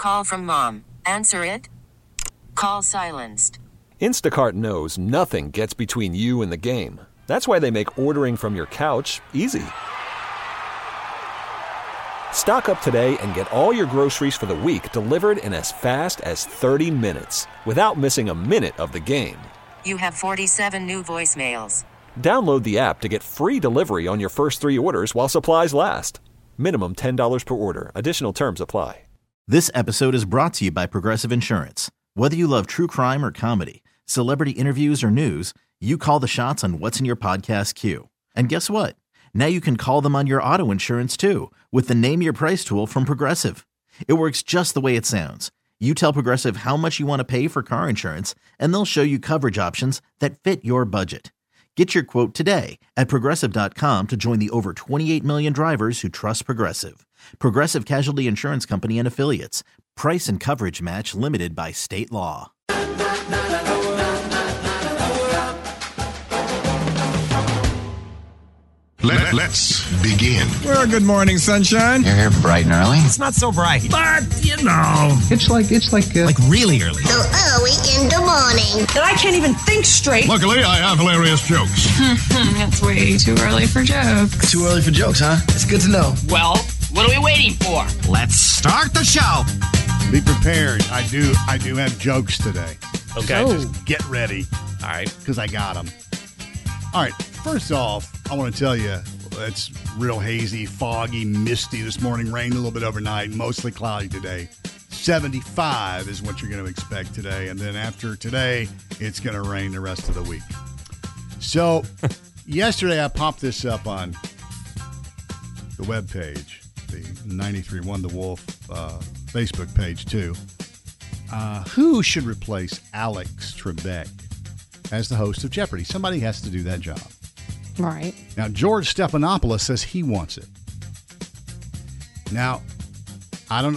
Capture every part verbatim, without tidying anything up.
call from mom. Answer it. Call silenced. Instacart knows nothing gets between you and the game. That's why they make ordering from your couch easy. Stock up today and get all your groceries for the week delivered in as fast as thirty minutes without missing a minute of the game. You have forty-seven new voicemails. Download the app to get free delivery on your first three orders while supplies last. Minimum ten dollars per order. Additional terms apply. This episode is brought to you by Progressive Insurance. Whether you love true crime or comedy, celebrity interviews or news, you call the shots on what's in your podcast queue. And guess what? Now you can call them on your auto insurance too with the Name Your Price tool from Progressive. It works just the way it sounds. You tell Progressive how much you want to pay for car insurance, and they'll show you coverage options that fit your budget. Get your quote today at Progressive dot com to join the over twenty-eight million drivers who trust Progressive. Progressive Casualty Insurance Company and Affiliates. Price and coverage match limited by state law. Let, let's begin. Well, good morning, sunshine. You're here bright and early. It's not so bright, but you know, it's like it's like uh, like really early. So early in the morning that I can't even think straight. Luckily, I have hilarious jokes. That's way too early for jokes. Too early for jokes, huh? It's good to know. Well, what are we waiting for? Let's start the show. Be prepared. I do. I do have jokes today. Okay. So just get ready. All right. Because I got them. All right. First off, I want to tell you, it's real hazy, foggy, misty this morning. Rained a little bit overnight. Mostly cloudy today. seventy-five is what you're going to expect today. And then after today, it's going to rain the rest of the week. So yesterday I popped this up on the webpage, the ninety-three one The Wolf uh, Facebook page too. Uh, who should replace Alex Trebek as the host of Jeopardy? Somebody has to do that job. Right. Now, George Stephanopoulos says he wants it. Now, I don't know.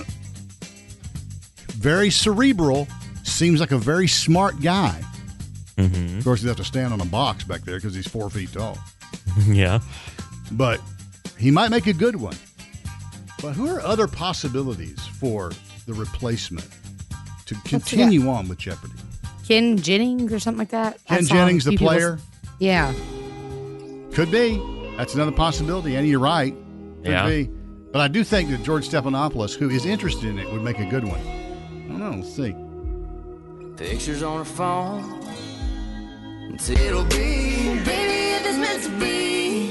Very cerebral. Seems like a very smart guy. Mm-hmm. Of course, he'd have to stand on a box back there because he's four feet tall. Yeah. But he might make a good one. But who are other possibilities for the replacement to continue on with Jeopardy? Ken Jennings or something like that? Ken Jennings, the player? Yeah. Could be. That's another possibility. And you're right. Could yeah. be. But I do think that George Stephanopoulos, who is interested in it, would make a good one. I don't know. We'll see. Pictures on her phone. It'll be, baby, if it's meant to be.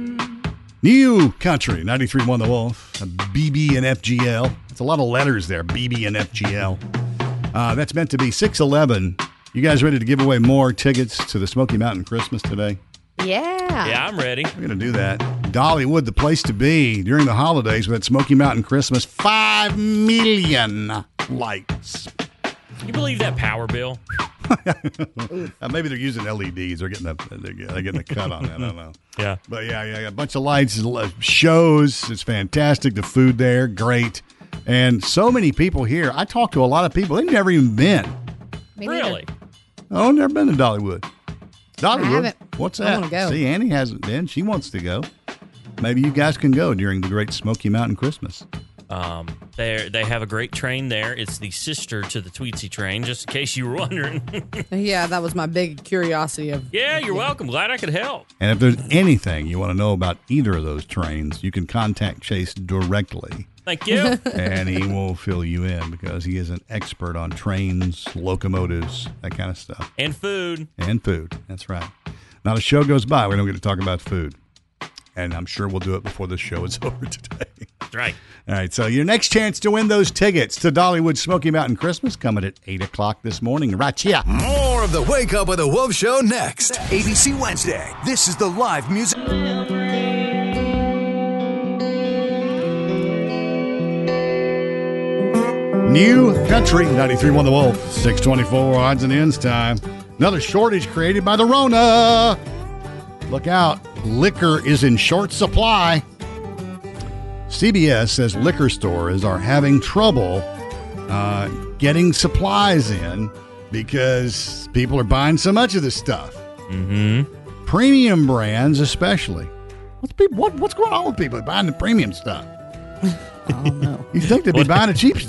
New country, ninety-three one The Wolf, B B and F G L. It's a lot of letters there, B B and F G L. Uh, that's meant to be six eleven. You guys ready to give away more tickets to the Smoky Mountain Christmas today? Yeah. Yeah, I'm ready. We're going to do that. Dollywood, the place to be during the holidays with that Smoky Mountain Christmas. Five million lights. Can you believe that power bill? uh, maybe they're using L E Ds. They're getting a they're getting a cut on that. I don't know. Yeah. But yeah, yeah, a bunch of lights, shows. It's fantastic. The food there, great. And so many people here. I talked to a lot of people. They've never even been. Really? Oh, never been to Dollywood. Dollywood. I haven't. What's I that? wanna go. See, Annie hasn't been. She wants to go. Maybe you guys can go during the Great Smoky Mountain Christmas. Um, they they have a great train there. It's the sister to the Tweetsie train, just in case you were wondering. Yeah, that was my big curiosity of. Yeah, you're welcome. Glad I could help. And if there's anything you want to know about either of those trains, you can contact Chase directly. Thank you. And he will fill you in because he is an expert on trains, locomotives, that kind of stuff. And food. And food. That's right. Not a show goes by we don't get to talk about food. And I'm sure we'll do it before the show is over today. That's right. All right, so your next chance to win those tickets to Dollywood Smoky Mountain Christmas coming at eight o'clock this morning right here. More of the Wake Up with the Wolf Show next. A B C Wednesday. This is the live music. New country, ninety-three one The Wolf, six twenty-four odds and ends time. Another shortage created by the Rona. Look out, liquor is in short supply. C B S says liquor stores are having trouble uh, getting supplies in because people are buying so much of this stuff. Mm-hmm. Premium brands especially. What's people? What, what's going on with people buying the premium stuff? I don't know. You'd think they'd be buying the cheap stuff.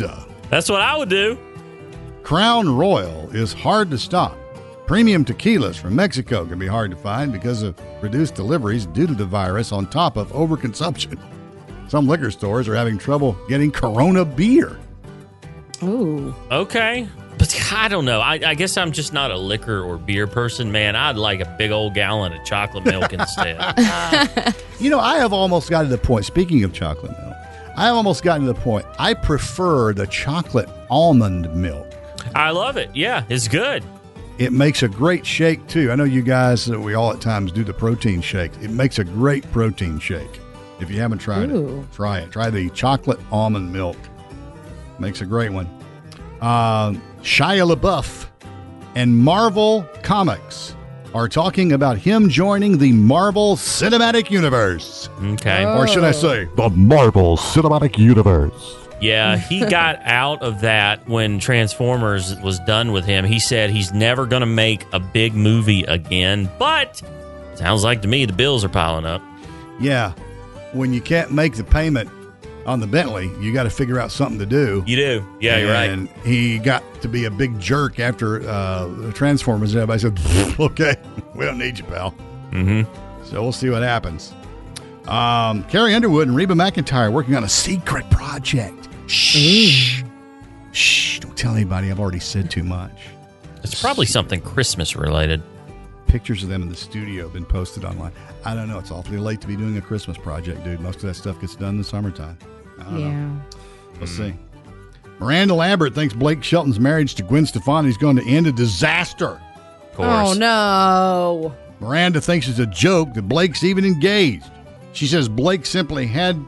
That's what I would do. Crown Royal is hard to stock. Premium tequilas from Mexico can be hard to find because of reduced deliveries due to the virus on top of overconsumption. Some liquor stores are having trouble getting Corona beer. Ooh. Okay. But I don't know. I, I guess I'm just not a liquor or beer person, man. I'd like a big old gallon of chocolate milk instead. You know, I have almost gotten to the point, speaking of chocolate milk, I have almost gotten to the point, I prefer the chocolate almond milk. I love it. Yeah, it's good. It makes a great shake, too. I know you guys, uh, we all at times do the protein shake. It makes a great protein shake. If you haven't tried Ooh. it, try it. Try the chocolate almond milk. Makes a great one. Uh, Shia LaBeouf and Marvel Comics are talking about him joining the Marvel Cinematic Universe. Okay. Or should I say, the Marvel Cinematic Universe. Yeah, he got out of that when Transformers was done with him. He said he's never going to make a big movie again, but sounds like to me the bills are piling up. Yeah, when you can't make the payment on the Bentley, you got to figure out something to do. You do. Yeah, you're right. And he got to be a big jerk after uh, the Transformers. Everybody said, okay, we don't need you, pal. Mm-hmm. So we'll see what happens. Um, Carrie Underwood and Reba McEntire working on a secret project. Shh. Shh. Don't tell anybody. I've already said too much. It's probably something Christmas related. Pictures of them in the studio have been posted online. I don't know. It's awfully late to be doing a Christmas project, dude. Most of that stuff gets done in the summertime. I don't Yeah. know. We'll see. Miranda Lambert thinks Blake Shelton's marriage to Gwen Stefani is going to end a disaster. Of course. Oh, no. Miranda thinks it's a joke that Blake's even engaged. She says Blake simply had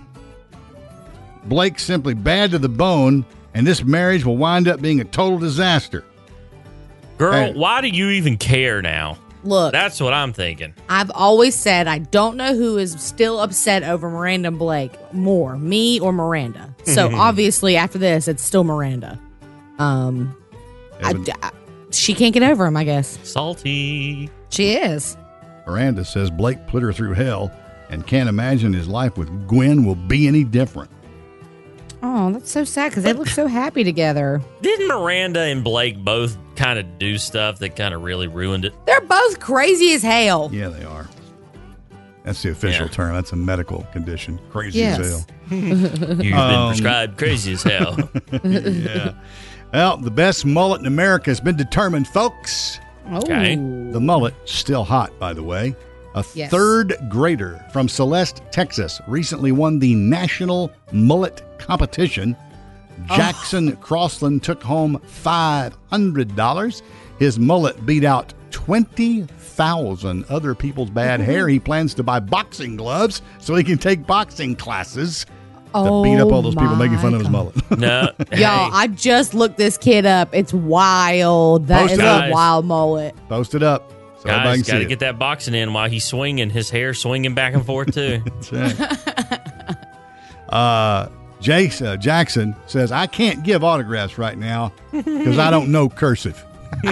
Blake simply bad to the bone, and this marriage will wind up being a total disaster. Girl, Hey. why do you even care now? Look, That's what I'm thinking. I've always said I don't know who is still upset over Miranda and Blake more, me or Miranda. So obviously after this, it's still Miranda. Um, I, Evan- I- she can't get over him, I guess. Salty. She is. Miranda says Blake put her through hell and can't imagine his life with Gwen will be any different. Oh, that's so sad because they look so happy together. Didn't Miranda and Blake both kind of do stuff that kind of really ruined it? They're both crazy as hell. Yeah, they are. That's the official Yeah. term. That's a medical condition. Crazy Yes. as hell. You've been Um, prescribed crazy as hell. Yeah. Well, the best mullet in America has been determined, folks. Okay. Oh. The mullet, still hot, by the way. A Yes. third grader from Celeste, Texas, recently won the National Mullet Competition. Jackson Crossland took home five hundred dollars. His mullet beat out twenty thousand other people's bad hair. He plans to buy boxing gloves so he can take boxing classes to beat up all those people Oh making fun my of his mullet. No. Y'all, hey, I just looked this kid up. It's wild. That Post is it. a Guys. wild mullet. Post it up so everybody guys, can got see to it. get that boxing in while he's swinging. His hair swinging back and forth, too. That's right. uh, Jace, uh, Jackson says, I can't give autographs right now because I don't know cursive.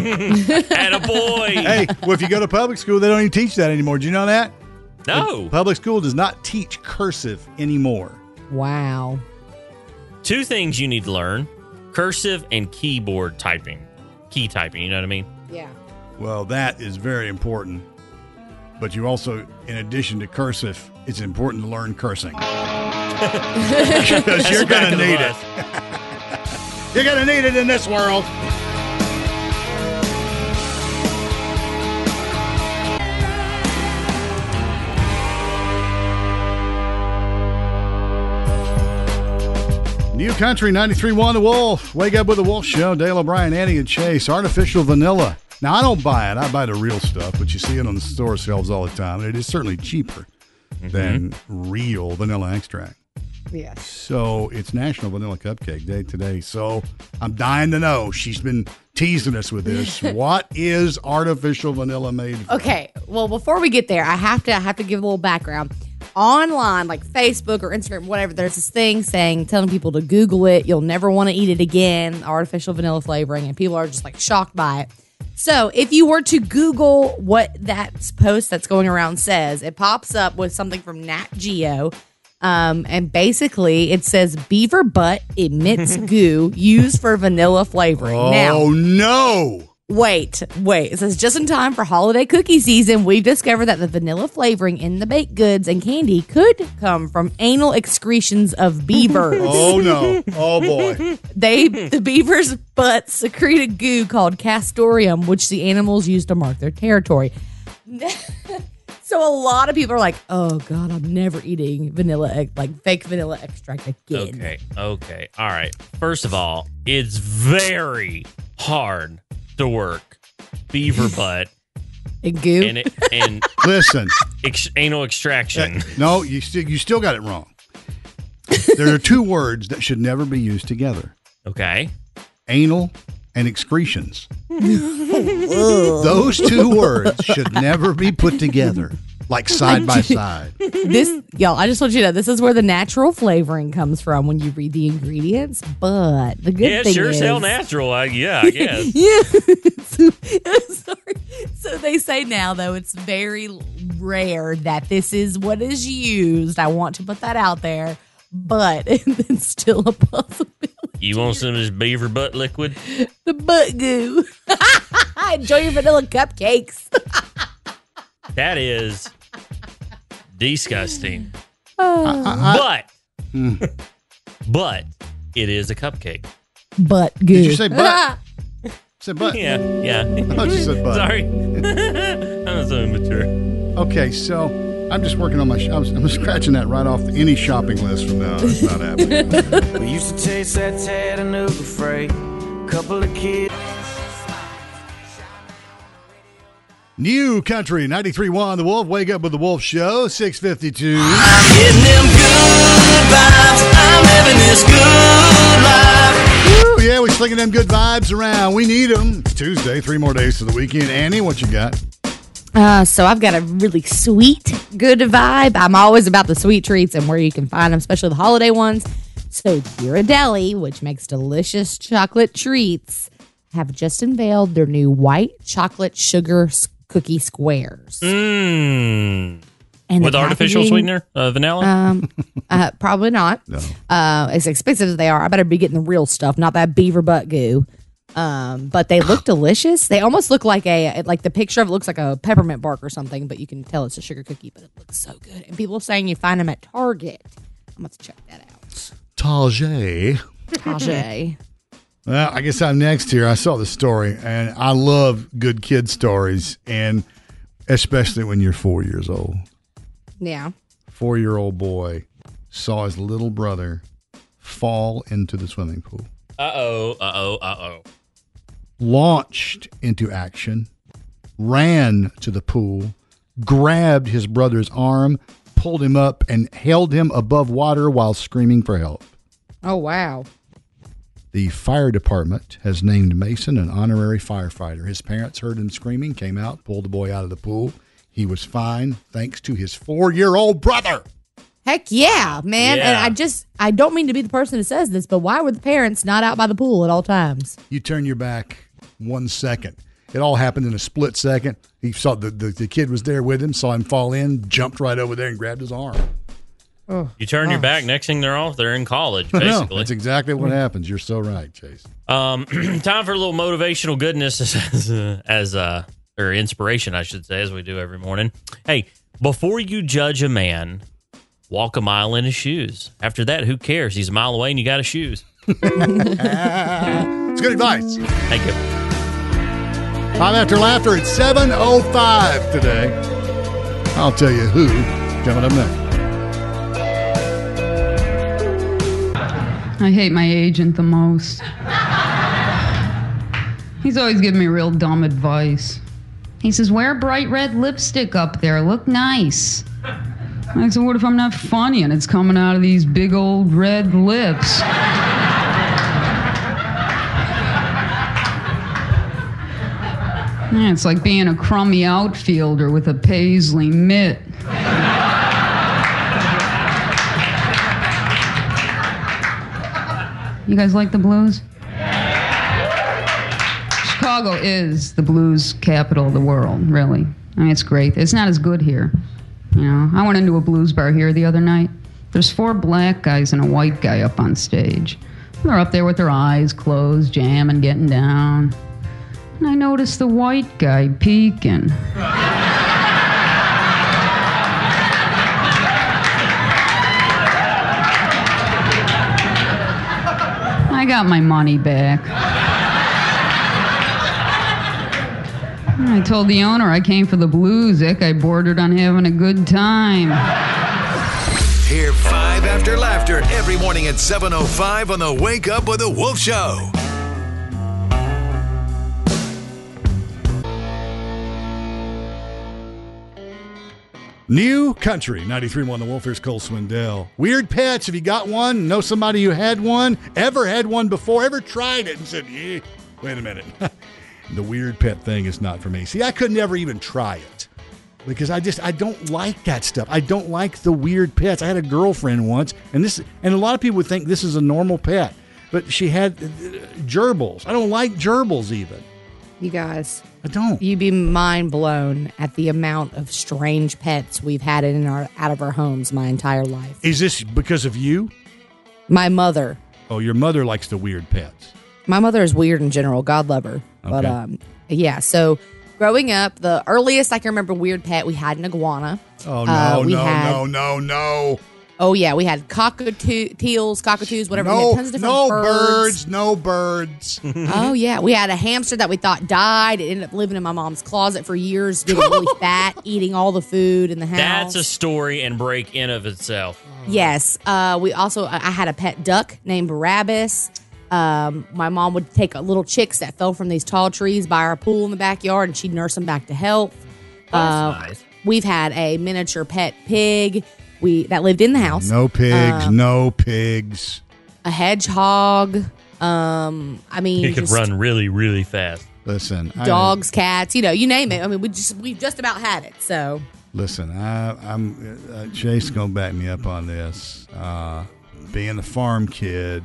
Attaboy. Hey, well, if you go to public school, they don't even teach that anymore. Do you know that? No. Public school does not teach cursive anymore. Wow. Two things you need to learn: cursive and keyboard typing. Key typing, you know what I mean? Yeah. Well, that is very important. But you also, in addition to cursive, it's important to learn cursing. Because you're going to need it. You're going to need it in this world. New Country ninety-three point one The Wolf. Wake Up with the Wolf Show. Dale O'Brien, Annie, and Chase. Artificial vanilla. Now, I don't buy it. I buy the real stuff, but you see it on the store shelves all the time. And it is certainly cheaper mm-hmm. than real vanilla extract. Yes. So it's National Vanilla Cupcake Day today. So I'm dying to know. She's been teasing us with this. What is artificial vanilla made from? Okay. Well, before we get there, I have to I have to give a little background. Online, like Facebook or Instagram, whatever, there's this thing saying, telling people to Google it. You'll never want to eat it again. Artificial vanilla flavoring, and people are just like shocked by it. So if you were to Google what that post that's going around says, it pops up with something from Nat Geo. Um, and basically, it says beaver butt emits goo used for vanilla flavoring. Oh, now, no. Wait, wait. It says just in time for holiday cookie season, we've discovered that the vanilla flavoring in the baked goods and candy could come from anal excretions of beavers. Oh, no. Oh, boy. They, the beavers' butts secrete a goo called castoreum, which the animals use to mark their territory. So a lot of people are like, oh, God, I'm never eating vanilla, like fake vanilla extract again. Okay, okay. All right. First of all, it's very hard to work beaver butt and goo and, it, and listen ex, anal extraction. Uh, no, you still you still got it wrong. There are two words that should never be used together. Okay, anal and excretions. Those two words should never be put together. Like side by side. This, y'all, I just want you to know, this is where the natural flavoring comes from when you read the ingredients. But the good yeah, thing sure is, sure, natural. I, yeah, I guess. yeah. so, sorry. So they say now, though, it's very rare that this is what is used. I want to put that out there, but it's still a possibility. You want some of this beaver butt liquid? The butt goo. Enjoy your vanilla cupcakes. That is disgusting. Uh, but, mm. but it is a cupcake. Butt goo. Did you say butt? Say butt. Yeah, yeah. I thought you said butt. Sorry. I'm so immature. Okay, so I'm just working on my. Sh- I'm, I'm scratching that right off any shopping list from now. It's not happening. We used to taste that Chattanooga freight. Couple of kids. New Country ninety-three point one, The Wolf. Wake Up with the Wolf Show, six fifty-two. I'm getting them good vibes. I'm living this good life. Woo, yeah, we're slinging them good vibes around. We need them. It's Tuesday, three more days to the weekend. Annie, what you got? Uh, so I've got a really sweet, good vibe. I'm always about the sweet treats and where you can find them, especially the holiday ones. So Ghirardelli, which makes delicious chocolate treats, have just unveiled their new white chocolate sugar cookie squares. Mmm. And with artificial sweetener, uh, vanilla? Um, uh, probably not. No. Uh, as expensive as they are, I better be getting the real stuff, not that beaver butt goo. Um, but they look delicious. They almost look like a like the picture of it looks like a peppermint bark or something, but you can tell it's a sugar cookie. But it looks so good, and people are saying you find them at Target. I'm going to check that out. Target. Target. Well, I guess I'm next here. I saw the story, and I love good kid stories, and especially when you're four years old. Yeah. Four-year-old boy saw his little brother fall into the swimming pool. Uh-oh, uh-oh, uh-oh. Launched into action, ran to the pool, grabbed his brother's arm, pulled him up, and held him above water while screaming for help. Oh, wow. The fire department has named Mason an honorary firefighter. His parents heard him screaming, came out, pulled the boy out of the pool. He was fine thanks to his four-year-old brother. Heck yeah, man. Yeah. And I just, I don't mean to be the person who says this, but why were the parents not out by the pool at all times? You turn your back one second. It all happened in a split second. He saw the, the, the kid was there with him, saw him fall in, jumped right over there and grabbed his arm. Oh, you turn gosh. your back, next thing they're off, they're in college, I know. basically. That's exactly what happens. You're so right, Chase. Um, time for a little motivational goodness as, uh, as uh, or inspiration, I should say, as we do every morning. Hey, before you judge a man, walk a mile in his shoes. After that, who cares? He's a mile away and you got his shoes. It's good advice. Thank you. Time after laughter at seven oh five today. I'll tell you who coming up next. I hate my agent the most. He's always giving me real dumb advice. He says, wear bright red lipstick up there. Look nice. I said, what if I'm not funny and it's coming out of these big old red lips? Yeah, it's like being a crummy outfielder with a paisley mitt. You guys like the blues? Chicago is the blues capital of the world, really. I mean, it's great. It's not as good here. You know, I went into a blues bar here the other night. There's four black guys and a white guy up on stage. They're up there with their eyes closed, jamming, getting down. And I noticed the white guy peeking. I got my money back. I told the owner I came for the blues. That guy bordered on having a good time. Hear Five After Laughter every morning at seven oh five on the Wake Up with the Wolf Show. New Country, ninety-three point one The Wolf. Here's Cole Swindell. Weird pets. Have you got one? Know somebody who had one? Ever had one before? Ever tried it and said, yeah, wait a minute. The weird pet thing is not for me. See, I could never even try it because I just, I don't like that stuff. I don't like the weird pets. I had a girlfriend once, and this, and a lot of people would think this is a normal pet, but she had gerbils. I don't like gerbils even. You guys, I don't. You'd be mind blown at the amount of strange pets we've had in our out of our homes my entire life. Is this because of you? My mother. Oh, your mother likes the weird pets. My mother is weird in general. God love her. Okay. But um, yeah. So growing up, the earliest I can remember weird pet, we had an iguana. Oh no, uh, we no, had, no, no, no. Oh yeah, we had cockatoos, cockatoos, whatever. No, we had tons of different no birds. birds, no birds. Oh yeah, we had a hamster that we thought died. It ended up living in my mom's closet for years, getting really fat, eating all the food in the house. That's a story and break in of itself. Yes. Uh, we also, I had a pet duck named Barabbas. Um, my mom would take little chicks that fell from these tall trees by our pool in the backyard, and she'd nurse them back to health. That's uh, nice. We've had a miniature pet pig. We that lived in the house. No pigs, Um, no pigs. A hedgehog. Um, I mean, It could just run really, really fast. Listen, dogs, cats. You know, you name it. I mean, we just we just about had it. So I, listen, I, I'm uh, Chase gonna back me up on this. Uh, being a farm kid,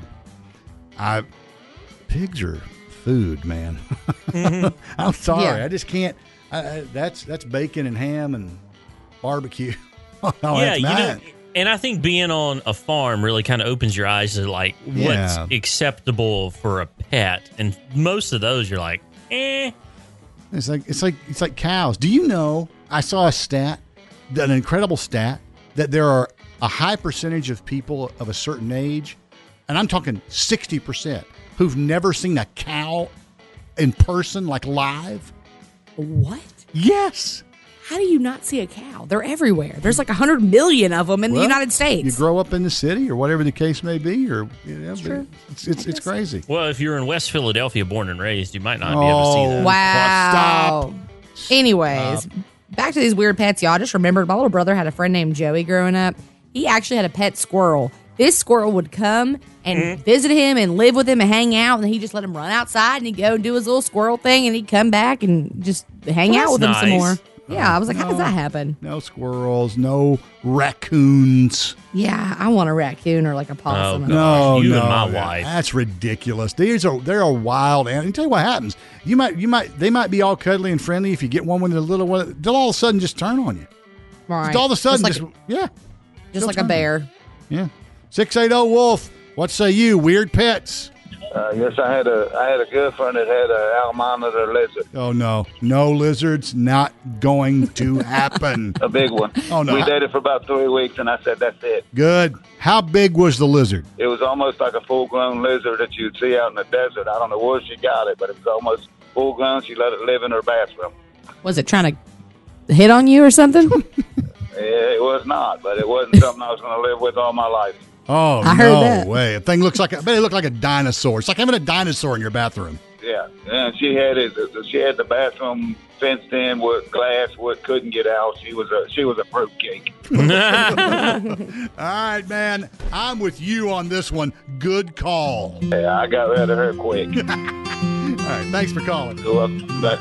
I pigs are food, man. Mm-hmm. I'm sorry, Yeah. I just can't. I, I, that's that's bacon and ham and barbecue. Oh, yeah, that's you know, mine. and I think being on a farm really kind of opens your eyes to like what's Yeah. acceptable for a pet, and most of those you're like, eh. It's like it's like it's like cows. Do you know? I saw a stat, an incredible stat, that there are a high percentage of people of a certain age, and I'm talking sixty percent, who've never seen a cow in person, like live. what? Yes. How do you not see a cow? They're everywhere. There's like a hundred million of them in Well, the United States. You grow up in the city, or whatever the case may be, or you know, true. it's it's, it's crazy. Well, if you're in West Philadelphia, born and raised, you might not be able to see that. Wow. Stop. Anyways, Stop. back to these weird pets. Y'all just remembered my little brother had a friend named Joey growing up. He actually had a pet squirrel. This squirrel would come and Mm-hmm. visit him and live with him and hang out, and he just let him run outside and he'd go and do his little squirrel thing, and he'd come back and just hang Well, out with that's him some nice. more. Yeah, I was like, how does No. that happen? No squirrels, no raccoons. Yeah, I want a raccoon or like a possum. Oh, No, you no, and my that- wife. That's ridiculous. These are they're a wild animal. You tell you what happens. You might you might they might be all cuddly and friendly if you get one with a little one. They'll all of a sudden just turn on you. Right. Just all of a sudden, Just just, like, yeah, just they'll like a turn. bear. Yeah. Six eight zero Wolf. What say you? Weird pets. Uh, yes, I had a I had a girlfriend that had a almanator lizard, Oh no, no lizards. Not going to happen. a big one. Oh, no. We dated for about three weeks, and I said, "That's it." Good. How big was the lizard? It was almost like a full-grown lizard that you'd see out in the desert. I don't know where she got it, but it was almost full-grown. She let it live in her bathroom. Was it trying to hit on you or something? It was not, but it wasn't something I was going to live with all my life. Oh I no heard that. way! A thing looks like a, I bet it looked like a dinosaur. It's like having a dinosaur in your bathroom. Yeah, and she had it. She had the bathroom fenced in with glass, what couldn't get out. She was a she was a fruitcake. All right, man. I'm with you on this one. Good call. Yeah, I got rid of her quick. All right, thanks for calling. So, uh, but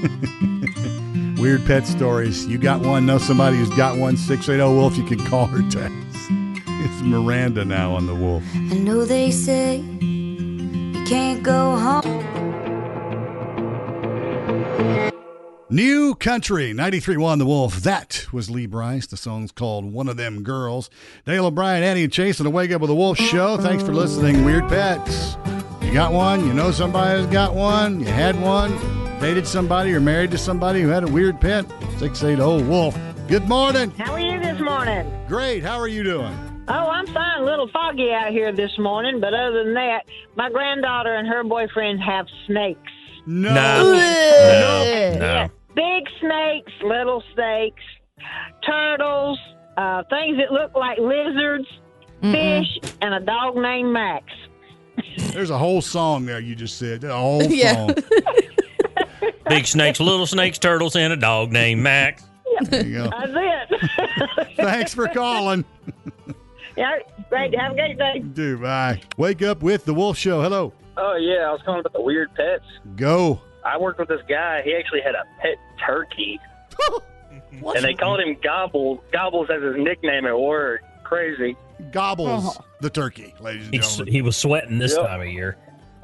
Weird pet stories. You got one? Know somebody who's got one? six eight zero Wolf. You can call her text. It's Miranda now on the Wolf. I know they say you can't go home. New Country, ninety-three point one The Wolf. That was Lee Bryce. The song's called One of Them Girls. Dale O'Brien, Annie, and Chase on the Wake Up with the Wolf show. Thanks for listening, Weird Pets. You got one? You know somebody who's got one? You had one? Dated somebody or married to somebody who had a weird pet? six eight zero Wolf. Good morning. How are you this morning? Great. How are you doing? Oh, I'm fine. A little foggy out here this morning, but other than that, my granddaughter and her boyfriend have snakes. No. No. No. No. Yeah. Big snakes, little snakes, turtles, uh, things that look like lizards, Mm-mm. fish, and a dog named Max. There's a whole song there you just said. A whole Yeah. song. Big snakes, little snakes, turtles, and a dog named Max. There you go. That's it. Thanks for calling. Yeah, great. Have a great day. Do bye. Wake Up with the Wolf Show. Hello. Oh, yeah. I was calling about the weird pets. Go. I worked with this guy. He actually had a pet turkey. And they called him Gobbles. Gobbles as his nickname at work. Crazy. Gobbles Oh. the turkey, ladies and He, gentlemen. he was sweating this Yep. time of year.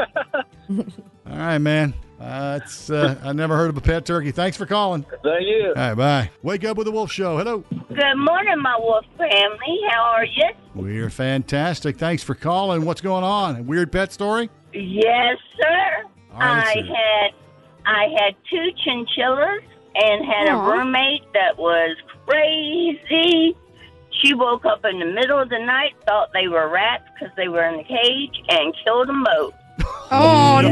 All right, man. Uh, it's uh, I never heard of a pet turkey. Thanks for calling. Thank you. All right, bye. Wake Up with the Wolf Show. Hello. Good morning, my wolf family. How are you? We're fantastic. Thanks for calling. What's going on? A weird pet story? Yes, sir. All right, let's I see. had I had two chinchillas and had Aw. a roommate that was crazy. She woke up in the middle of the night, thought they were rats because they were in the cage, and killed them both. Oh,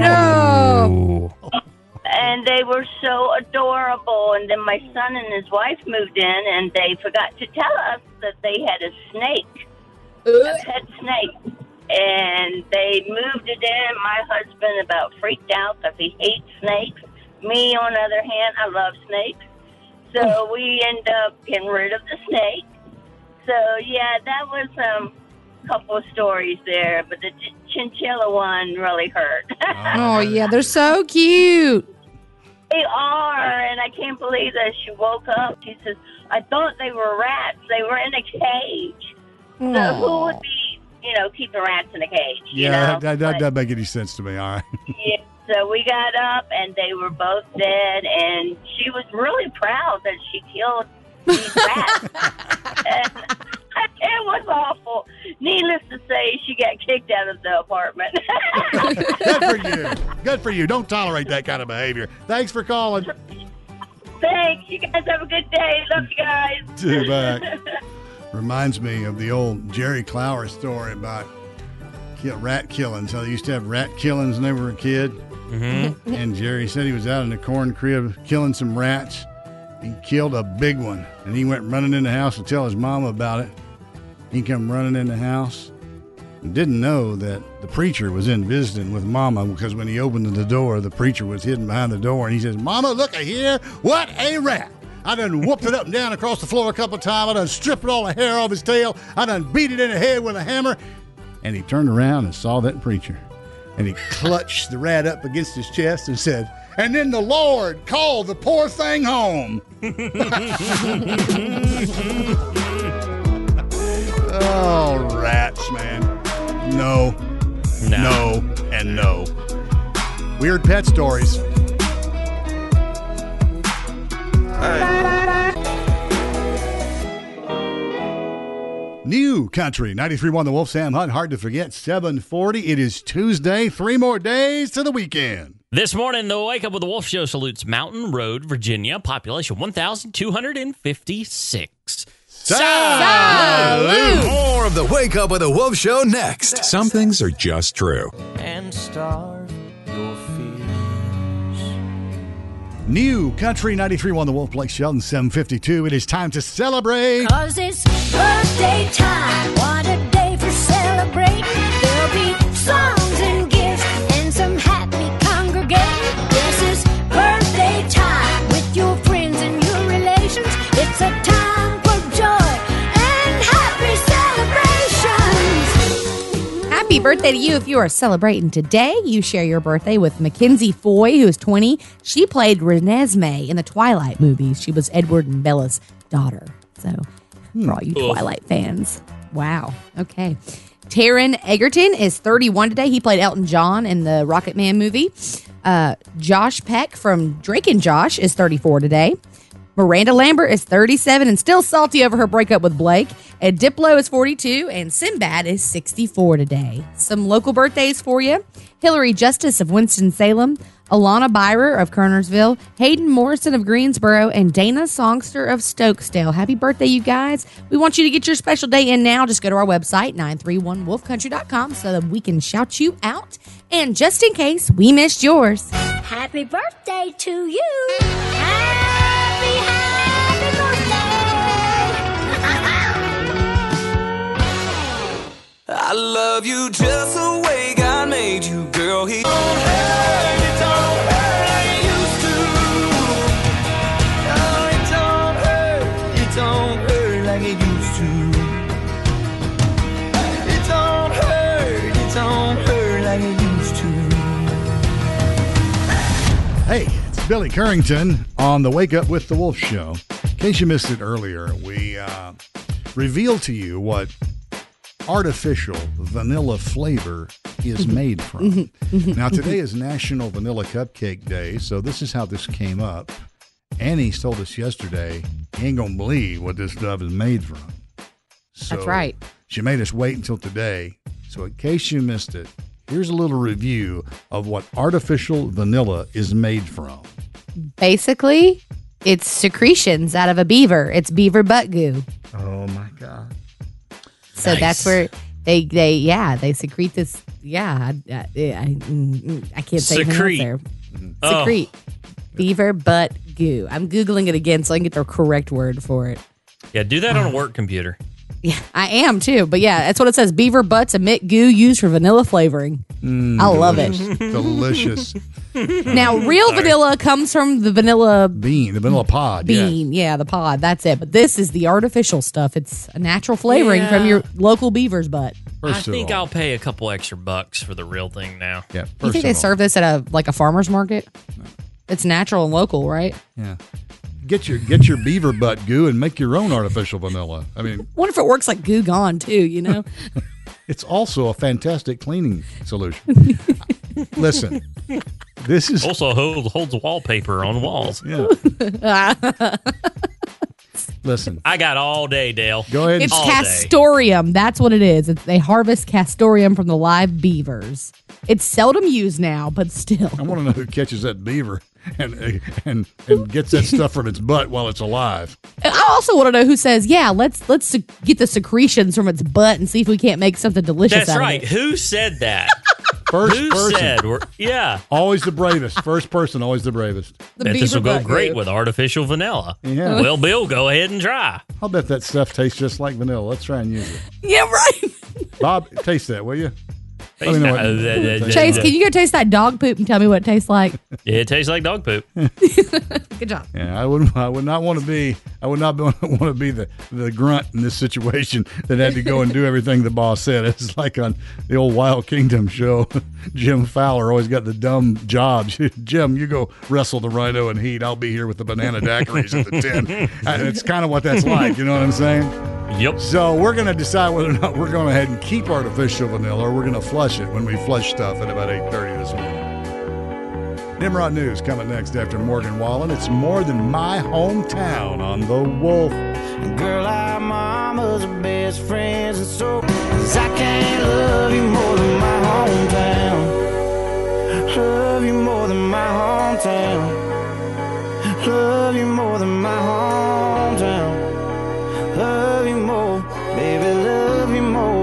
no. And they were so adorable. And then my son and his wife moved in, and they forgot to tell us that they had a snake, a pet snake. And they moved it in. My husband about freaked out because he hates snakes. Me, on the other hand, I love snakes. So we end up getting rid of the snake. So, yeah, that was um, a couple of stories there. But the ch- chinchilla one really hurt. Oh, yeah. They're so cute. They are, and I can't believe that she woke up. She says, I thought they were rats. They were in a cage. So Aw. who would be, you know, keeping rats in a cage? You Yeah, know? that, that, that But, doesn't make any sense to me. All right. yeah, so we got up, and they were both dead, and she was really proud that she killed these rats. And it was awful. Needless to say, she got kicked out of the apartment. Good for you. Good for you. Don't tolerate that kind of behavior. Thanks for calling. Thanks. You guys have a good day. Love you guys. Too bad. Reminds me of the old Jerry Clower story about kill, rat killings. How they used to have rat killings when they were a kid. Mm-hmm. And Jerry said he was out in the corn crib killing some rats. He killed a big one. And he went running in the house to tell his mama about it. He come running in the house and didn't know that the preacher was in visiting with Mama, because when he opened the door, the preacher was hidden behind the door. And he says, Mama, look here. What a rat. I done whooped it up and down across the floor a couple of times. I done stripped all the hair off his tail. I done beat it in the head with a hammer. And he turned around and saw that preacher. And he clutched the rat up against his chest and said, and then the Lord called the poor thing home. Oh, rats, man. No. No. No and no. Weird pet stories. New Country, ninety-three point one The Wolf, Sam Hunt. Hard to forget, seven forty. It is Tuesday. Three more days to the weekend. This morning, the Wake Up with the Wolf show salutes Mountain Road, Virginia, population one thousand two hundred fifty-six. Salute! More of the Wake Up with the Wolf show next. Some things are just true. And starve your fears. New Country, ninety-three point one The Wolf, Blake Shelton, seven fifty-two. It is time to celebrate. Cause it's birthday time. What a day for celebrating. There'll be songs and gifts and some happy congregating. This is birthday time with your friends and your relations. It's a time for joy and happy celebrations. Happy birthday to you if you are celebrating today. You share your birthday with Mackenzie Foy, who is twenty. She played Renesmee in the Twilight movies. She was Edward and Bella's daughter. So, for all you Oof. Twilight fans. Wow. Okay. Taron Egerton is thirty-one today. He played Elton John in the Rocket Man movie. Uh, Josh Peck from Drake and Josh is thirty-four today. Miranda Lambert is thirty-seven and still salty over her breakup with Blake. And Diplo is forty-two and Sinbad is sixty-four today. Some local birthdays for you. Hillary Justice of Winston-Salem, Alana Byrer of Kernersville, Hayden Morrison of Greensboro, and Dana Songster of Stokesdale. Happy birthday, you guys. We want you to get your special day in now. Just go to our website, nine three one wolf country dot com, so that we can shout you out. And just in case we missed yours. Happy birthday to you. Happy, happy birthday. I love you just the way God made you, girl. He don't hurt, it don't hurt like it used to. Oh, it don't hurt, it don't hurt like it used to. It don't hurt, it don't hurt like it used to. Hey, it's Billy Currington on the Wake Up with the Wolf Show. In case you missed it earlier, we uh, revealed to you what artificial vanilla flavor is made from. Now, today is National Vanilla Cupcake Day, so this is how this came up. Annie's told us yesterday, you ain't going to believe what this stuff is made from. So That's right. She made us wait until today. So in case you missed it, here's a little review of what artificial vanilla is made from. Basically, it's secretions out of a beaver. It's beaver butt goo. Oh, my God. So Nice. that's where they, they, yeah, they secrete this. Yeah, I, I, I, I can't say Secrete. anything else Oh. there. Secrete. Beaver butt goo. I'm Googling it again so I can get the correct word for it. Yeah, do that on a work computer. Yeah, I am too. But yeah, that's what it says. Beaver butts emit goo used for vanilla flavoring. Mm, I love delicious. it. Delicious. Now, real vanilla comes from the vanilla bean, the vanilla pod. bean. Yeah. the pod. That's it. But this is the artificial stuff. It's a natural flavoring Yeah. from your local beaver's butt. I think I'll pay a couple extra bucks for the real thing now. Yeah. You think they serve this at a like a farmer's market? It's natural and local, right? Yeah. Get your get your beaver butt goo and make your own artificial vanilla. I mean, What if it works like Goo Gone too? You know. it's also a fantastic cleaning solution. Listen, this is also holds, holds wallpaper on walls. Yeah. Listen, I got all day, Dale. Go ahead. It's all day. castorium. That's what it is. It's, they harvest castorium from the live beavers. It's seldom used now, but still. I want to know who catches that beaver and and and gets that stuff from its butt while it's alive. I also want to know who says, "Yeah, let's let's sec- get the secretions from its butt and see if we can't make something delicious." That's out right. Of it. Who said that? First Who person. said? We're, yeah. Always the bravest. First person, always the bravest. The Bet this beaver will go butt great goo. with artificial vanilla. Yeah. Well, Bill, go ahead and try. I'll bet that stuff tastes just like vanilla. Let's try and use it. Yeah, right. Bob, taste that, will you? Let me Taste know that- what- uh, uh, uh, Chase, uh, can you go taste that dog poop and tell me what it tastes like? It tastes like dog poop. Good job. Yeah, I would. I would not want to be. I would not be, want to be the, the grunt in this situation that had to go and do everything the boss said. It's like on the old Wild Kingdom show. Jim Fowler always got the dumb jobs. Jim, you go wrestle the rhino in heat. I'll be here with the banana daiquiris at the tin. And it's kind of what that's like. You know what I'm saying? Yep. So we're going to decide whether or not we're going to ahead and keep artificial vanilla or we're going to flush it when we flush stuff at about eight thirty this morning. Nimrod News coming next after Morgan Wallen. It's More Than My Hometown on The Wolf. Girl, our mama's our best friends, and so 'cause I can't love you more than my hometown. Love you more than my hometown. Love you more than my hometown. Love you more, baby, love you more.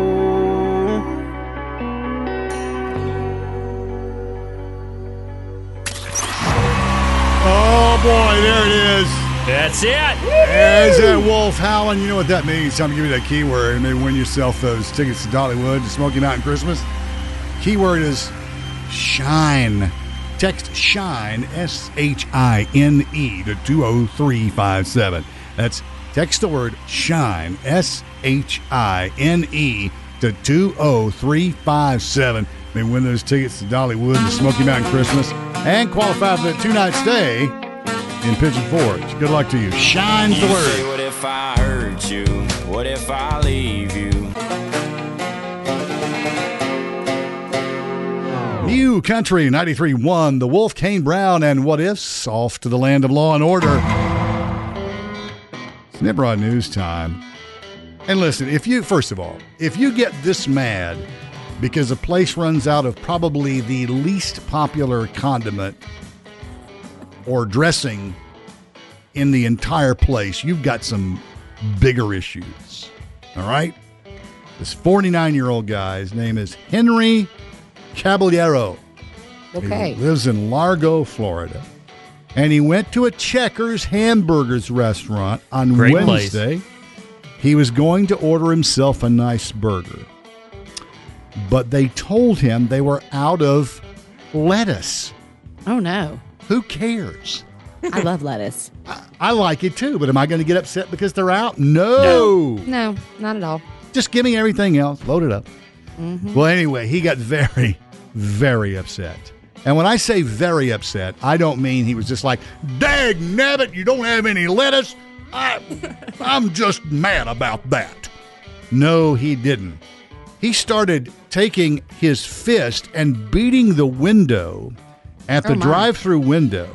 Oh, boy, there it is. That's it. There's that wolf howling. You know what that means. Time to give you that keyword and maybe win yourself those tickets to Dollywood to Smoky Mountain Christmas. Keyword is shine. Text SHINE, S H I N E, to two oh three five seven. That's text the word SHINE, S H I N E, to two oh three five seven. May win those tickets to Dollywood and Smoky Mountain Christmas and qualify for the two-night stay in Pigeon Forge. Good luck to you. Shine's the You word. say, what if I hurt you? What if I leave you? New New Country ninety-three point one, The Wolf, Kane Brown, and What Ifs, off to the land of law and order. It's Nimrod News time. And listen, if you, first of all, if you get this mad because a place runs out of probably the least popular condiment or dressing in the entire place, you've got some bigger issues. All right? This forty-nine-year-old guy, his name is Henry Caballero. Okay. He lives in Largo, Florida. And he went to a Checkers Hamburgers restaurant on Great Wednesday. place. He was going to order himself a nice burger. But they told him they were out of lettuce. Oh, no. Who cares? I love lettuce. I, I like it too, but am I going to get upset because they're out? No. No, no, not at all. Just give me everything else. Load it up. Mm-hmm. Well, anyway, he got very, very upset. And when I say very upset, I don't mean he was just like, dag nabbit, you don't have any lettuce. I, I'm just mad about that. No, he didn't. He started taking his fist and beating the window at the Oh, my. drive-through window.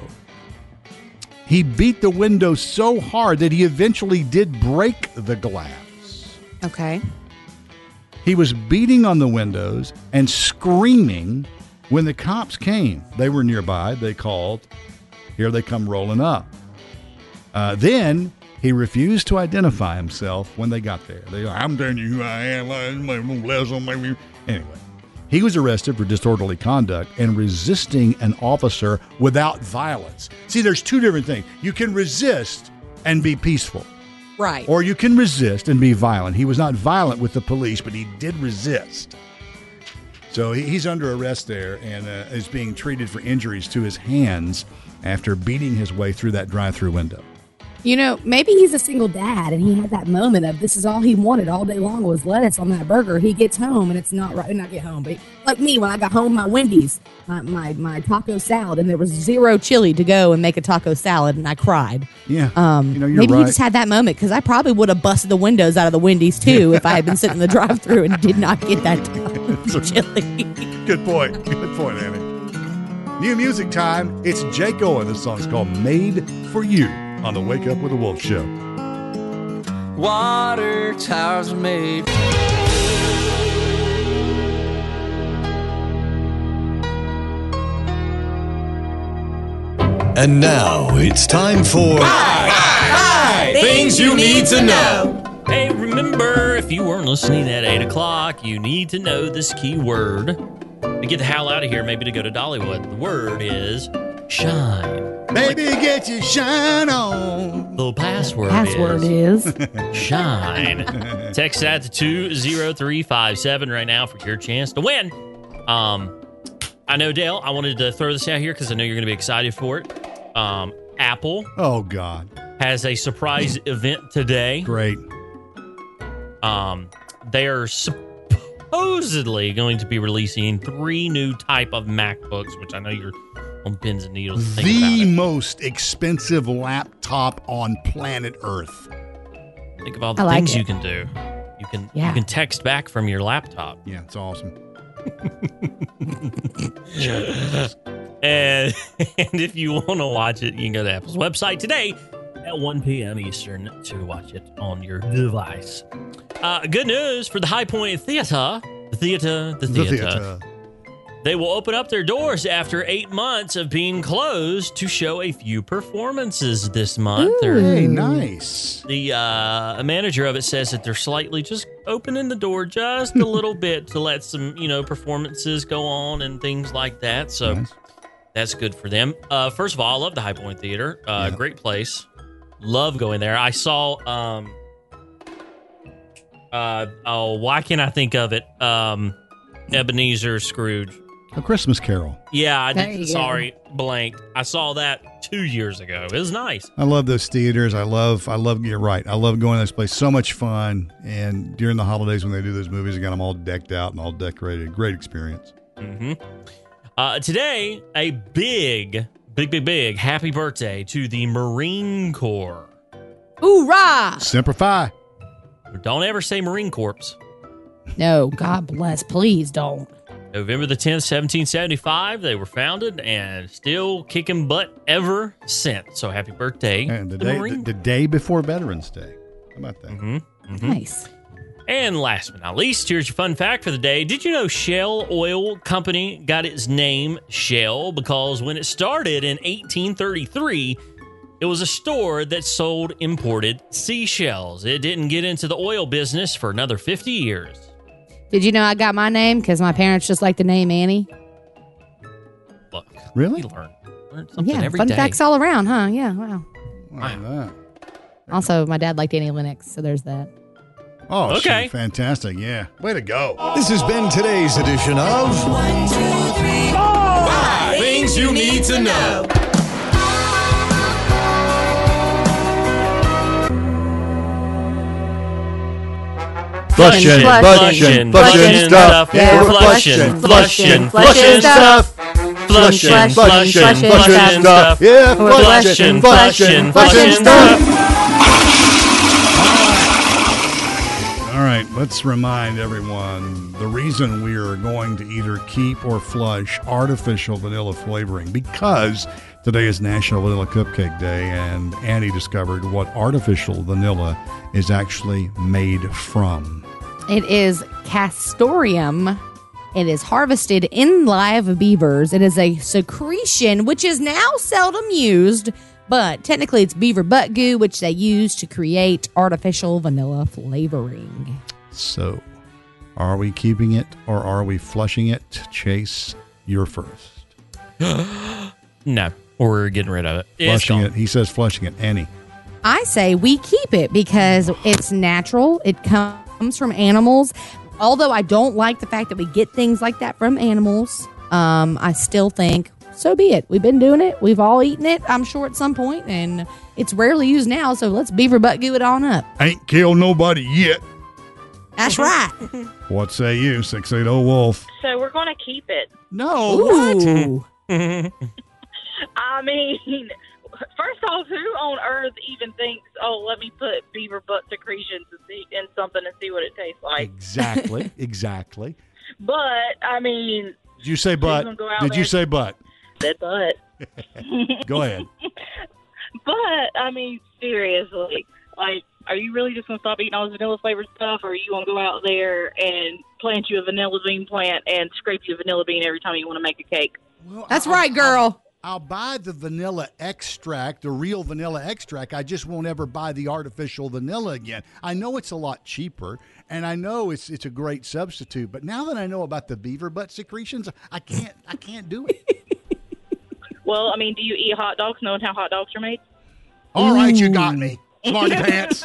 He beat the window so hard that he eventually did break the glass. Okay. He was beating on the windows and screaming when the cops came. They were nearby. They called. Here they come rolling up. Uh, then he refused to identify himself when they got there. They, I'm telling you who I am. Anyway, he was arrested for disorderly conduct and resisting an officer without violence. See, there's two different things. You can resist and be peaceful. Right. Or you can resist and be violent. He was not violent with the police, but he did resist. So he- he's under arrest there and uh, is being treated for injuries to his hands after beating his way through that drive-through window. You know, maybe he's a single dad and he had that moment of this is all he wanted all day long was lettuce on that burger. He gets home and it's not right. Not get home, but like me, when I got home, my Wendy's, my, my, my taco salad, and there was zero chili to go and make a taco salad, and I cried. Yeah. Um, you know, you're maybe right. he just had that moment because I probably would have busted the windows out of the Wendy's too if I had been sitting in the drive-thru and did not get that chili. Good point. Good point, Annie. New music time. It's Jake Owen. This song's called Made for You on the Wake Up with the Wolf show. Water towers are made. And now it's time for Things you need to know. Hey, remember, if you weren't listening at eight o'clock, you need to know this key word to get the hell out of here, maybe to go to Dollywood. The word is shine. Baby, get your shine on. The password, Password is, is shine. Text that to two zero three five seven right now for your chance to win. Um, I know, Dale, I wanted to throw this out here because I know you're going to be excited for it. Um, Apple. Oh, God. Has a surprise event today. Great. Um, they are supposedly going to be releasing three new type of MacBooks, which I know you're on pins and needles. To think The about it. most expensive laptop on planet Earth. Think of all the I like things it. you can do. You can Yeah. you can text back from your laptop. Yeah, it's awesome. and, and if you want to watch it, you can go to Apple's website today at one p.m. Eastern to watch it on your device. Uh, good news for the High Point Theater. The theater, the The theater. theater. They will open up their doors after eight months of being closed to show a few performances this month. They're- Hey, nice. The uh, manager of it says that they're slightly just opening the door just a little bit to let some, you know, performances go on and things like that. So Nice. that's good for them. Uh, first of all, I love the High Point Theater. Uh, Yeah. Great place. Love going there. I saw. Um, uh, oh, why can't I think of it? Um, Ebenezer Scrooge. A Christmas Carol. Yeah, I There did. you go. Sorry, blanked. I saw that two years ago. It was nice. I love those theaters. I love, I love, you're right. I love going to this place. So much fun. And during the holidays when they do those movies, they got them all decked out and all decorated. Great experience. hmm Uh, today, a big, big, big, big happy birthday to the Marine Corps. hoorah! Semper Fi. Don't ever say Marine Corps. No, God bless. Please don't. November the tenth, seventeen seventy-five, they were founded and still kicking butt ever since. So happy birthday. And the, the day, the, Marine. the day before Veterans Day. How about that? Mm-hmm. Mm-hmm. Nice. And last but not least, here's your fun fact for the day. Did you know Shell Oil Company got its name Shell because when it started in eighteen thirty-three, it was a store that sold imported seashells. It didn't get into the oil business for another fifty years. Did you know I got my name because my parents just like the name Annie? Look, really? You learn, learn something Yeah, every fun day. facts all around, huh? Yeah, wow. Wow. Also, my dad liked Annie Lennox, so there's that. Oh, Okay. shoot, fantastic. Yeah. Way to go. This has been today's edition of One, two, three, four. Five Things You Need to Know. Flushing, flushing, flushing stuff. Yeah, We're flushing, flushing, flushing flushing stuff. Flushing, Flushing, flushing, flushing flushing stuff. stuff. Yeah, We're flushing, flushing, flushing, flushing stuff. All right, let's remind everyone the reason we are going to either keep or flush artificial vanilla flavoring because today is National Vanilla Cupcake Day, and Annie discovered what artificial vanilla is actually made from. It is castoreum. It is harvested in live beavers. It is a secretion which is now seldom used, but technically it's beaver butt goo, which they use to create artificial vanilla flavoring. So, are we keeping it or are we flushing it? Chase, you're first. No, we're getting rid of it. It's Flushing gone. it. He says flushing it. Annie. I say we keep it because it's natural. It comes from animals. Although I don't like the fact that we get things like that from animals, um, I still think, so be it. We've been doing it. We've all eaten it, I'm sure, at some point, and it's rarely used now, so let's beaver butt goo it on up. Ain't killed nobody yet. That's right. What say you, six eighty Wolf? So we're going to keep it. No. Ooh. I mean, first off, who on earth even thinks, oh, let me put beaver butt secretions in see- in something and see what it tastes like? Exactly. Exactly. But, I mean... Did you say butt? gonna go out Did there- you say butt? Said butt. Go ahead. But, I mean, seriously, like, are you really just going to stop eating all this vanilla flavored stuff, or are you going to go out there and plant you a vanilla bean plant and scrape you a vanilla bean every time you want to make a cake? Well, That's I'll- right, girl. I'll, I'll buy the vanilla extract, the real vanilla extract. I just won't ever buy the artificial vanilla again. I know it's a lot cheaper, and I know it's it's a great substitute. But now that I know about the beaver butt secretions, I can't I can't do it. Well, I mean, do you eat hot dogs knowing how hot dogs are made? All right, you got me, smarty pants.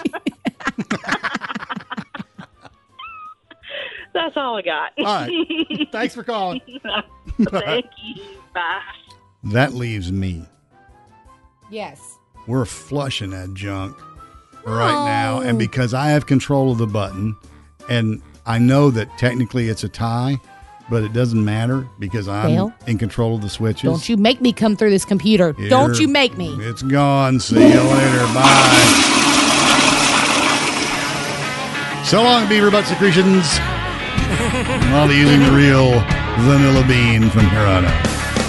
That's all I got. All right. Thanks for calling. Thank you. Bye. That leaves me. Yes. We're flushing that junk right now, and because I have control of the button, and I know that technically it's a tie, but it doesn't matter because I'm Well, in control of the switches. Don't you make me come through this computer. Here. Don't you make me. It's gone. See you later. Bye. So long, beaver butt secretions. I'll be using the real vanilla bean from here on out.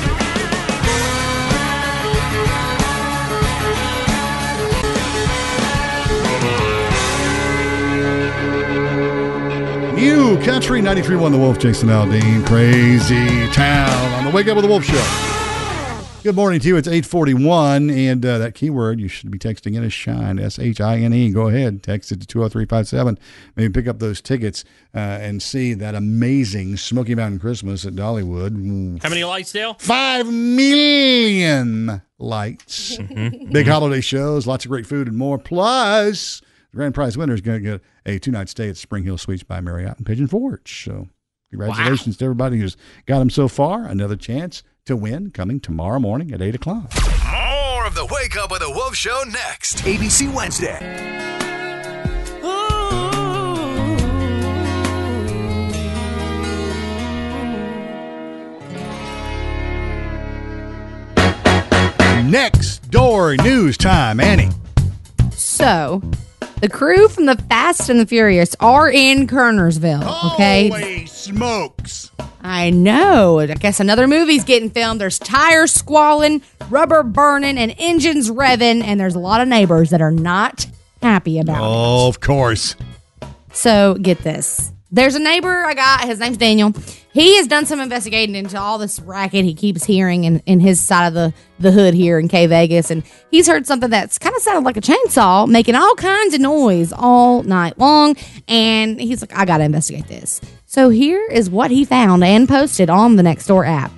New Country ninety-three point one The Wolf, Jason Aldean, Crazy Town on the Wake Up with the Wolf Show. Good morning to you. It's eight forty-one, and uh, that keyword you should be texting in is SHINE, S H I N E. Go ahead, text it to two oh three five seven. Maybe pick up those tickets uh, and see that amazing Smoky Mountain Christmas at Dollywood. How many lights, Dale? Five million lights. Mm-hmm. Big holiday shows, lots of great food and more. Plus, the grand prize winner is going to get a two-night stay at Spring Hill Suites by Marriott and Pigeon Forge. So congratulations wow. to everybody who's got them so far. Another chance to win coming tomorrow morning at eight o'clock. More of the Wake Up with the Wolf Show next. A B C Wednesday. Next door news time, Annie. So, the crew from the Fast and the Furious are in Kernersville, okay? Holy smokes. I know. I guess another movie's getting filmed. There's tires squalling, rubber burning, and engines revving, and there's a lot of neighbors that are not happy about it. Oh, of course. So get this. There's a neighbor I got. His name's Daniel. He has done some investigating into all this racket he keeps hearing in, in his side of the, the hood here in K Vegas. And he's heard something that's kind of sounded like a chainsaw making all kinds of noise all night long. And he's like, I got to investigate this. So here is what he found and posted on the Nextdoor app.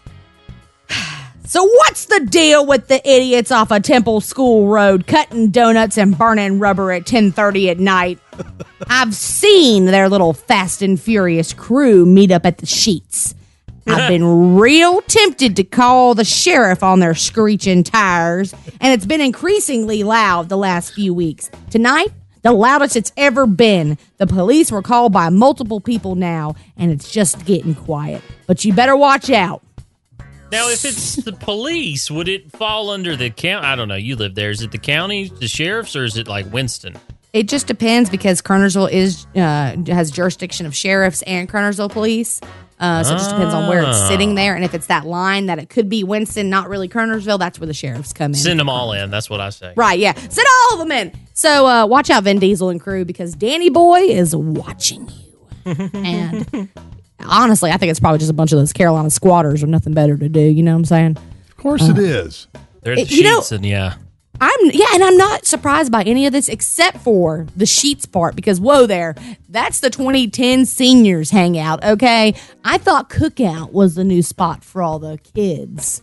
So what's the deal with the idiots off of Temple School Road cutting donuts and burning rubber at ten thirty at night? I've seen their little Fast and Furious crew meet up at the Sheets. I've been real tempted to call the sheriff on their screeching tires, and it's been increasingly loud the last few weeks. Tonight, the loudest it's ever been. The police were called by multiple people now, and it's just getting quiet. But you better watch out. Now, if it's the police, would it fall under the county? I don't know. You live there. Is it the county, the sheriffs, or is it like Winston? It just depends because Kernersville is uh, has jurisdiction of sheriffs and Kernersville police. Uh, so it just depends on where it's sitting there. And if it's that line that it could be Winston, not really Kernersville, that's where the sheriffs come in. Send them all in. That's what I say. Right, yeah. Send all of them in. So uh, watch out, Vin Diesel and crew, because Danny Boy is watching you. And honestly, I think it's probably just a bunch of those Carolina squatters with nothing better to do. You know what I'm saying? Of course uh, it is. They're the it, you Sheets, know, and yeah. I'm yeah, and I'm not surprised by any of this except for the Sheets part because whoa there, that's the twenty ten seniors hangout, okay? I thought Cookout was the new spot for all the kids.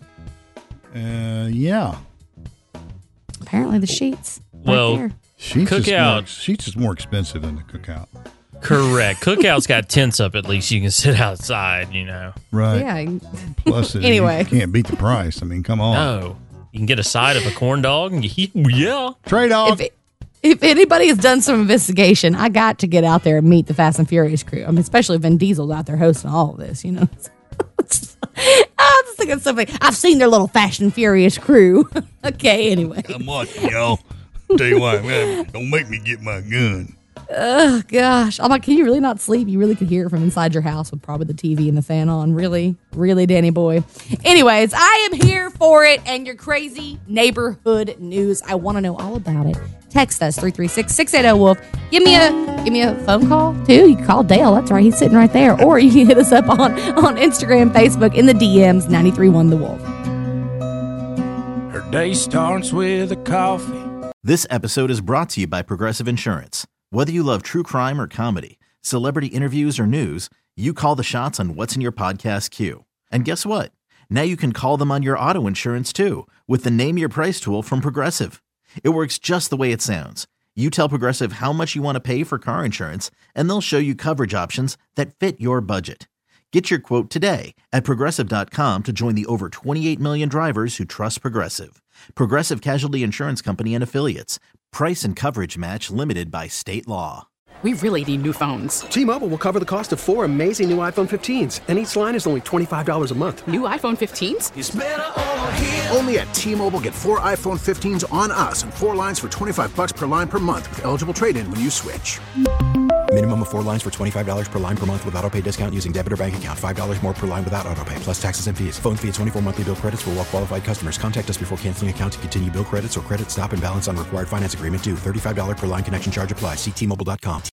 Uh, yeah. Apparently the Sheets. Well, right Sheets Cookout. Is more, Sheets is more expensive than the Cookout. Correct. Cookout's got tents up at least. You can sit outside, you know. Right. Yeah. Plus, it, Anyway. you can't beat the price. I mean, come on. No. You can get a side of a corn dog. And you, yeah. Trade off. If, if anybody has done some investigation, I got to get out there and meet the Fast and Furious crew. I mean, especially Vin Diesel's out there hosting all of this, you know. I'm just thinking something. I've seen their little Fast and Furious crew. Okay, anyway. I'm watching, y'all. Tell you what, man, don't make me get my gun. Oh, gosh. I'm like, can you really not sleep? You really could hear it from inside your house with probably the T V and the fan on. Really? Really, Danny boy? Anyways, I am here for it and your crazy neighborhood news. I want to know all about it. Text us, three three six, six eight zero, W O L F. Give me a give me a phone call, too. You can call Dale. That's right. He's sitting right there. Or you can hit us up on, on Instagram, Facebook, in the D Ms, nine three one The Wolf. Her day starts with a coffee. This episode is brought to you by Progressive Insurance. Whether you love true crime or comedy, celebrity interviews or news, you call the shots on what's in your podcast queue. And guess what? Now you can call them on your auto insurance too with the Name Your Price tool from Progressive. It works just the way it sounds. You tell Progressive how much you want to pay for car insurance, and they'll show you coverage options that fit your budget. Get your quote today at Progressive dot com to join the over twenty-eight million drivers who trust Progressive. Progressive Casualty Insurance Company and Affiliates. Price and coverage match limited by state law. We really need new phones. T-Mobile will cover the cost of four amazing new iPhone fifteens, and each line is only twenty-five dollars a month. New iPhone fifteens? It's better over here. Only at T-Mobile, get four iPhone fifteens on us and four lines for twenty-five bucks per line per month with eligible trade-in when you switch. Minimum of four lines for twenty-five dollars per line per month with autopay discount using debit or bank account. five dollars more per line without autopay, plus taxes and fees. Phone fee at twenty-four monthly bill credits for well-qualified customers. Contact us before canceling account to continue bill credits or credit stop and balance on required finance agreement due. thirty-five dollars per line connection charge applies. See T Mobile dot com.